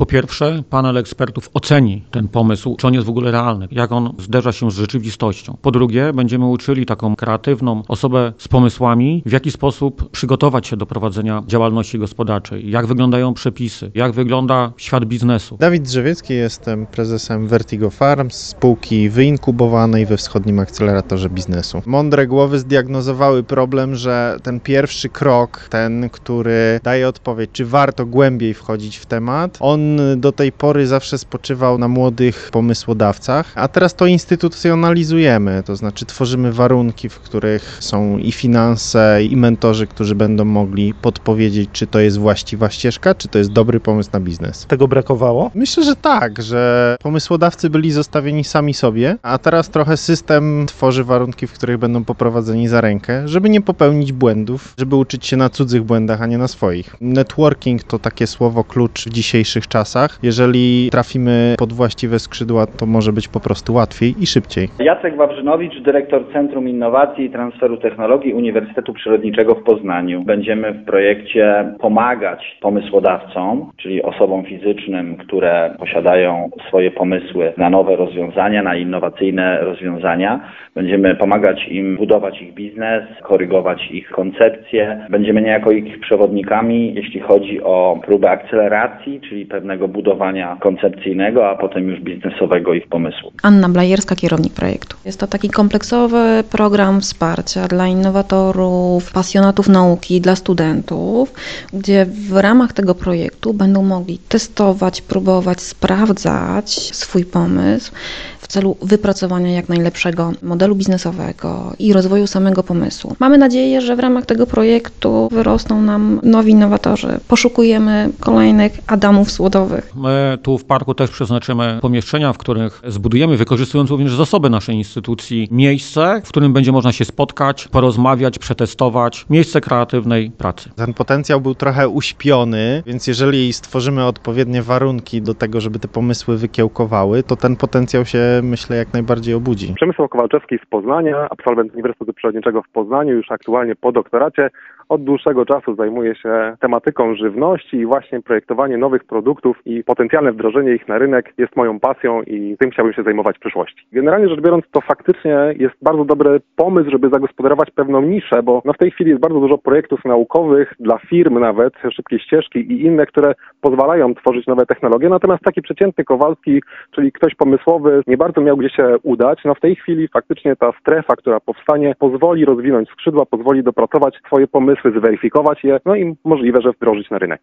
Po pierwsze, panel ekspertów oceni ten pomysł, czy on jest w ogóle realny, jak on zderza się z rzeczywistością. Po drugie, będziemy uczyli taką kreatywną osobę z pomysłami, w jaki sposób przygotować się do prowadzenia działalności gospodarczej, jak wyglądają przepisy, jak wygląda świat biznesu. Dawid Drzewiecki, jestem prezesem Vertigo Farms, spółki wyinkubowanej we Wschodnim Akceleratorze Biznesu. Mądre głowy zdiagnozowały problem, że ten pierwszy krok, ten, który daje odpowiedź, czy warto głębiej wchodzić w temat, on do tej pory zawsze spoczywał na młodych pomysłodawcach, a teraz to instytucjonalizujemy, to znaczy tworzymy warunki, w których są i finanse, i mentorzy, którzy będą mogli podpowiedzieć, czy to jest właściwa ścieżka, czy to jest dobry pomysł na biznes. Tego brakowało? Myślę, że tak, że pomysłodawcy byli zostawieni sami sobie, a teraz trochę system tworzy warunki, w których będą poprowadzeni za rękę, żeby nie popełnić błędów, żeby uczyć się na cudzych błędach, a nie na swoich. Networking to takie słowo klucz w dzisiejszych czasach. Jeżeli trafimy pod właściwe skrzydła, to może być po prostu łatwiej i szybciej. Jacek Wawrzynowicz, dyrektor Centrum Innowacji i Transferu Technologii Uniwersytetu Przyrodniczego w Poznaniu. Będziemy w projekcie pomagać pomysłodawcom, czyli osobom fizycznym, które posiadają swoje pomysły na nowe rozwiązania, na innowacyjne rozwiązania. Będziemy pomagać im budować ich biznes, korygować ich koncepcje. Będziemy niejako ich przewodnikami, jeśli chodzi o próbę akceleracji, czyli pewnego budowania koncepcyjnego, a potem już biznesowego ich pomysłu. Anna Blajerska, kierownik projektu. Jest to taki kompleksowy program wsparcia dla innowatorów, pasjonatów nauki, dla studentów, gdzie w ramach tego projektu będą mogli testować, próbować, sprawdzać swój pomysł w celu wypracowania jak najlepszego modelu biznesowego i rozwoju samego pomysłu. Mamy nadzieję, że w ramach tego projektu wyrosną nam nowi innowatorzy. Poszukujemy kolejnych Adamów Słodowych. My tu w parku też przeznaczymy pomieszczenia, w których zbudujemy, wykorzystując również zasoby naszej instytucji, miejsce, w którym będzie można się spotkać, porozmawiać, przetestować, miejsce kreatywnej pracy. Ten potencjał był trochę uśpiony, więc jeżeli stworzymy odpowiednie warunki do tego, żeby te pomysły wykiełkowały, to ten potencjał się, myślę, jak najbardziej obudzi. Przemysław Kowalczewski z Poznania, absolwent Uniwersytetu Przyrodniczego w Poznaniu, już aktualnie po doktoracie. Od dłuższego czasu zajmuje się tematyką żywności i właśnie projektowanie nowych produktów i potencjalne wdrożenie ich na rynek jest moją pasją i tym chciałbym się zajmować w przyszłości. Generalnie rzecz biorąc, to faktycznie jest bardzo dobry pomysł, żeby zagospodarować pewną niszę, bo w tej chwili jest bardzo dużo projektów naukowych dla firm nawet, szybkiej ścieżki i inne, które pozwalają tworzyć nowe technologie, natomiast taki przeciętny Kowalski, czyli ktoś pomysłowy, nie bardzo miał gdzie się udać. W tej chwili faktycznie ta strefa, która powstanie, pozwoli rozwinąć skrzydła, pozwoli dopracować swoje pomysły, zweryfikować je, i możliwe, że wdrożyć na rynek.